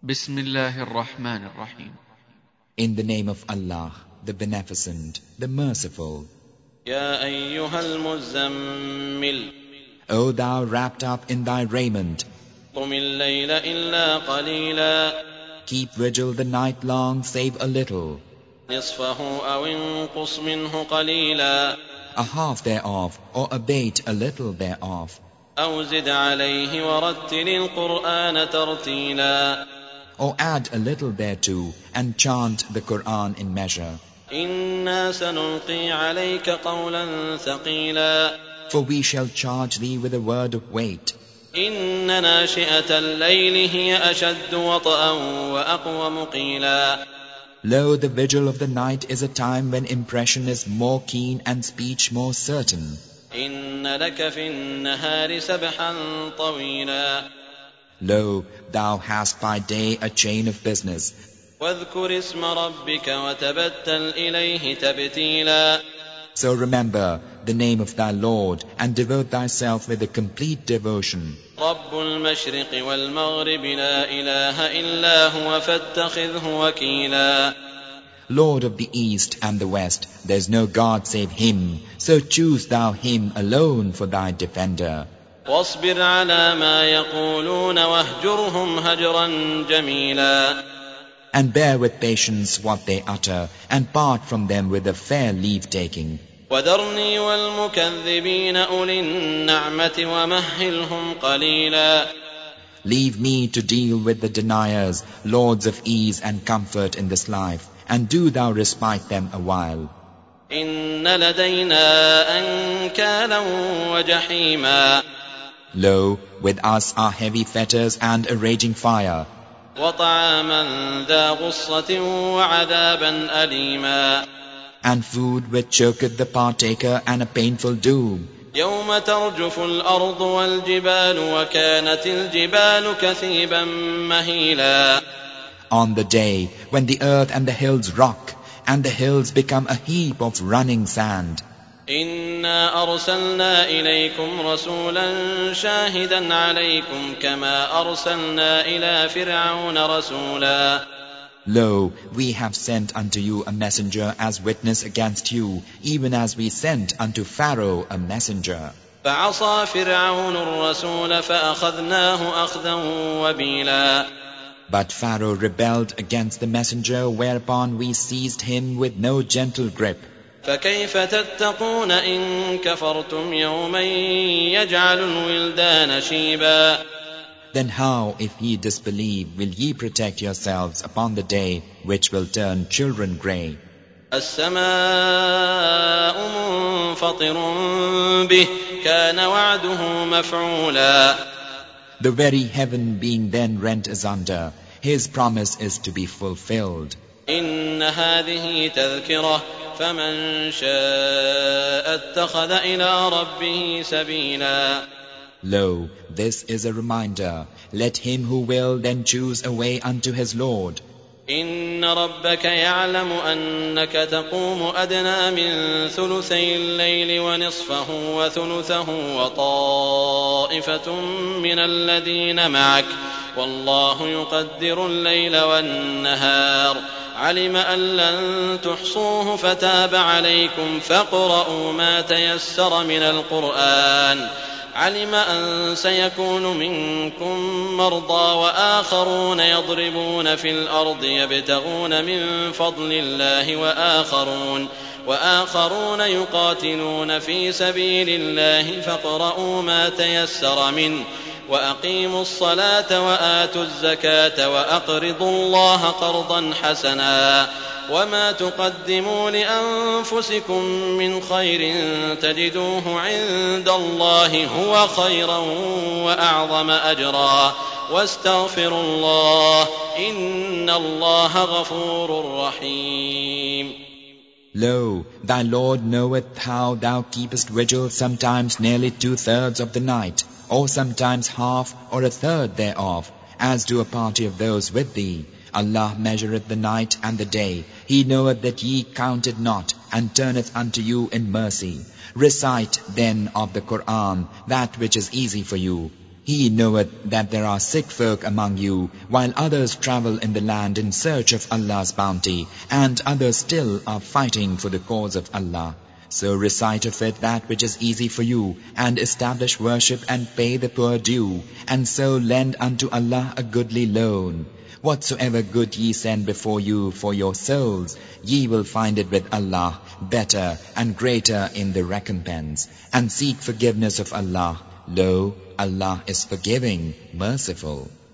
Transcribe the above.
Bismillahir Rahmanir Rahim. In the name of Allah, the Beneficent, the Merciful. يا أيها المزمل O thou wrapped up in thy raiment, قم الليل إلا قليلا keep vigil the night long save a little, نصفه أو انقص منه قليلا a half thereof, or abate a little thereof, أو زد عليه ورتل القرآن ترتيلا or add a little thereto, and chant the Quran in measure. إنا سنلقي عليك قولا ثقيلا For we shall charge thee with a word of weight. إن ناشئة الليل هي أشد وطئا وأقوم قيلا Lo, the vigil of the night is a time when impression is more keen and speech more certain. إن لك في النهار سبحا طويلا Lo, thou hast by day a chain of business. واذكر اسم ربك وتبتل إليه تبتيلا So remember the name of thy Lord and devote thyself with a complete devotion. رب المشرق والمغرب لا إله إلا هو فاتخذه وكيلا Lord of the East and the West, there is no God save Him, so choose thou Him alone for thy defender. واصبر على ما يقولون واهجرهم هجرا جميلا And bear with patience what they utter, and part from them with a fair leave-taking. وذرني والمكذبين أولي النعمة ومهلهم قليلا Leave me to deal with the deniers, lords of ease and comfort in this life, and do thou respite them a while. إن لدينا أنكالا وجحيما Lo, with us are heavy fetters and a raging fire, وطعاما ذا غصة وعذابا أليما and food which choketh the partaker and a painful doom. يوم ترجف الأرض والجبال وكانت الجبال كثيبا مهيلا On the day when the earth and the hills rock, and the hills become a heap of running sand. إنا أرسلنا إليكم رسولا شاهدا عليكم كما أرسلنا إلى فرعون رسولا Lo, we have sent unto you a messenger as witness against you, even as we sent unto Pharaoh a messenger. فعصى فرعون الرسول فأخذناه أخذا وبيلا But Pharaoh rebelled against the messenger, whereupon we seized him with no gentle grip. فكيف تتقون إن كفرتم يوما يجعل الولدان شيبا Then how, if ye disbelieve, will ye protect yourselves upon the day which will turn children grey? السماء منفطر به كان وعده مفعولا The very heaven being then rent asunder, His promise is to be fulfilled. إن هذه تذكرة فمن شاء اتخذ إلى ربه سبيلا Lo, this is a reminder. Let him who will then choose a way unto his Lord. إن ربك يعلم أنك تقوم أدنى من ثلثي الليل ونصفه وثلثه وطائفة من الذين معك والله يقدر الليل والنهار علم أن لن تحصوه فتاب عليكم فاقرؤوا ما تيسر من القرآن علم أن سيكون منكم مرضى وآخرون يضربون في الأرض يبتغون من فضل الله وآخرون يقاتلون في سبيل الله فاقرؤوا ما تيسر منه وأقيموا الصلاة وآتوا الزكاة وأقرضوا الله قرضا حسنا وما تقدموا لأنفسكم من خير تجدوه عند الله هو خيرا وأعظم أجرا واستغفروا الله إن الله غفور رحيم Lo, thy Lord knoweth how thou keepest vigil sometimes nearly 2/3 of the night, or sometimes half or a third thereof, as do a party of those with thee. Allah measureth the night and the day. He knoweth that ye count it not, and turneth unto you in mercy. Recite then of the Qur'an that which is easy for you. He knoweth that there are sick folk among you, while others travel in the land in search of Allah's bounty, and others still are fighting for the cause of Allah. So recite of it that which is easy for you, and establish worship and pay the poor due, and so lend unto Allah a goodly loan. Whatsoever good ye send before you for your souls, ye will find it with Allah better and greater in the recompense. And seek forgiveness of Allah. Lo, Allah is forgiving, merciful.